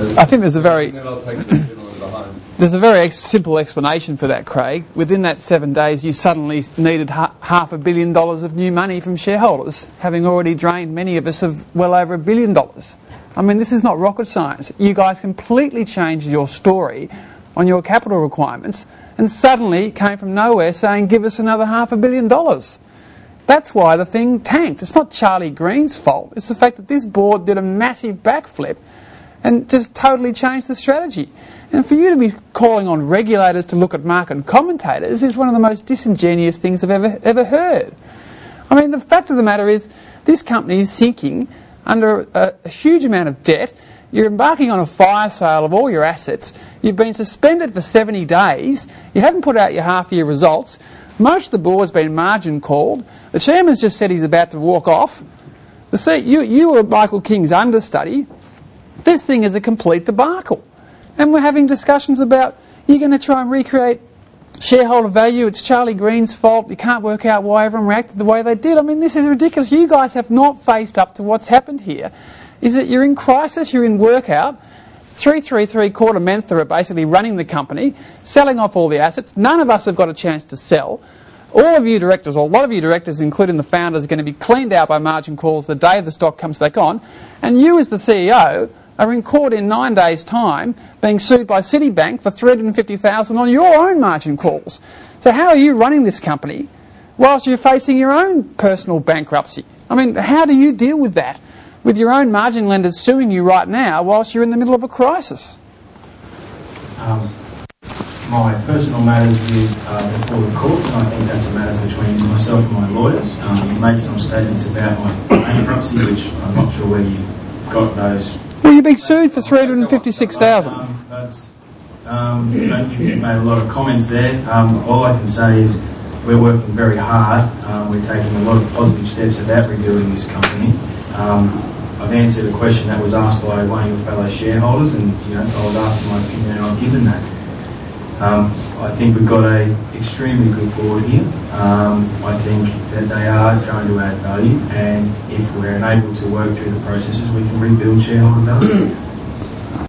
I think there's a very simple explanation for that, Craig. Within that 7 days, you suddenly needed $500 million of new money from shareholders, having already drained many of us of well over $1 billion. I mean, this is not rocket science. You guys completely changed your story on your capital requirements and suddenly came from nowhere saying, give us another $500 million. That's why the thing tanked. It's not Charlie Green's fault. It's the fact that this board did a massive backflip and just totally changed the strategy. And for you to be calling on regulators to look at market commentators is one of the most disingenuous things I've ever heard. I mean, the fact of the matter is this company is sinking under a huge amount of debt. You're embarking on a fire sale of all your assets. You've been suspended for 70 days. You haven't put out your half-year results. Most of the board's been margin called. The chairman's just said he's about to walk off. You were Michael King's understudy. This thing is a complete debacle. And we're having discussions about, you're going to try and recreate shareholder value. It's Charlie Green's fault. You can't work out why everyone reacted the way they did. I mean, this is ridiculous. You guys have not faced up to what's happened here. Is that you're in crisis, you're in workout. 333 Mentha are basically running the company, selling off all the assets. None of us have got a chance to sell. All of you directors, or a lot of you directors, including the founders, are going to be cleaned out by margin calls the day the stock comes back on. And you as the CEO are in court in 9 days' time being sued by Citibank for $350,000 on your own margin calls. So how are you running this company whilst you're facing your own personal bankruptcy? I mean, how do you deal with that? With your own margin lenders suing you right now whilst you're in the middle of a crisis? My personal matters before the courts, and I think that's a matter between myself and my lawyers. You made some statements about my bankruptcy, which I'm not sure where you got those. Well, you're being sued for $356,000. You've made a lot of comments there. All I can say is we're working very hard. We're taking a lot of positive steps about rebuilding this company. I've answered a question that was asked by one of your fellow shareholders, and I was asking my opinion, and I've given that. I think we've got an extremely good board here. I think that they are going to add value, and if we're unable to work through the processes, we can rebuild shareholder value.